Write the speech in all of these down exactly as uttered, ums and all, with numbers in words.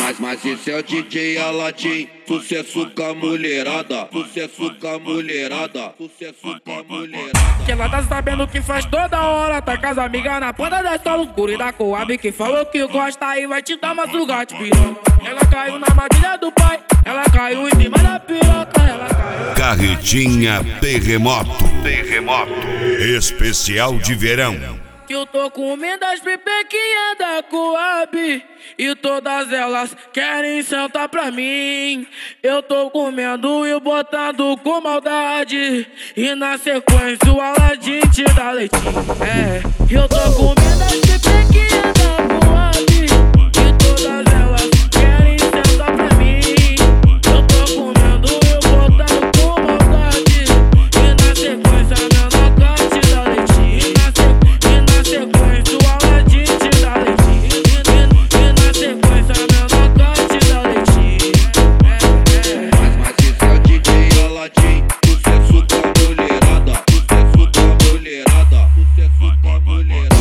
Mas, mas esse é o D J Aladim, sucesso com a mulherada, sucesso com a mulherada, sucesso com a mulherada. Que ela tá sabendo que faz toda hora, tá com as amigas na ponta da escola, os guri da Coab que falou que gosta e vai te dar uma sugate piroca. Ela caiu na armadilha do pai, ela caiu em cima da piroca, ela caiu. Carretinha Terremoto, Terremoto, especial de verão. Que eu tô comendo as pipequinhas da Coab e todas elas querem sentar pra mim. Eu tô comendo e botando com maldade e na sequência o Aladim te dá leitinho. É, eu tô comendo as pipequinhas da Coab e todas elas querem sentar pra mim. Eu tô comendo e botando com maldade e na sequência a menor te dá leitinho. Na sequência o Aladim te dá leitinho. E na sequência a menor te dá leitinho. Mas, mas esse é o D J Aladim, sucesso com a mulherada, sucesso com a mulherada, sucesso com a mulherada.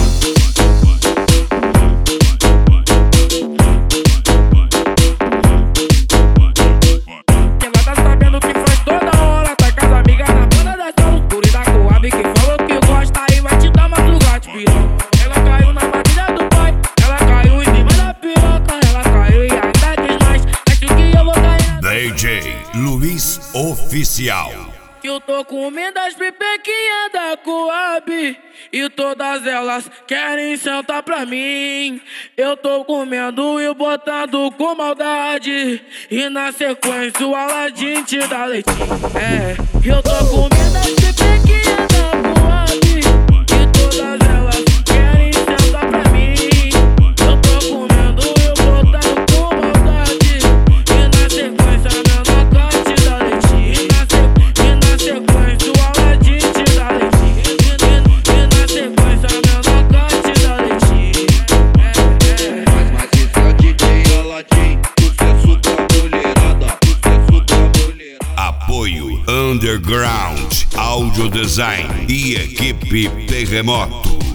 Que ela tá sabendo que faz toda hora, tá com as amigas na banda da escola, os guri da Coab que falou que gosta e vai te dar uma sugate piroca. Ela caiu na armadilha do pai, ela caiu em cima da piroca, ela caiu e ainda diz mais, acho que eu vou ganhar. D J Luiz Oficial. Que eu tô comendo as pipequinhas da Coab e todas elas querem sentar pra mim. Eu tô comendo e botando com maldade e na sequência o Aladim te dá leitinho. É, eu tô comendo as pipequinhas da Coab e todas elas querem sentar pra mim. Eu tô comendo e botando com maldade e na sequência a menor te dá leitinho. E na sequência o Aladim te dá leitinho. E na sequência a menor te dá leitinho. Mas, mas esse é o D J Aladim, sucesso com a mulherada, sucesso com a mulherada. Apoio Underground Audio Design e equipe Terremoto.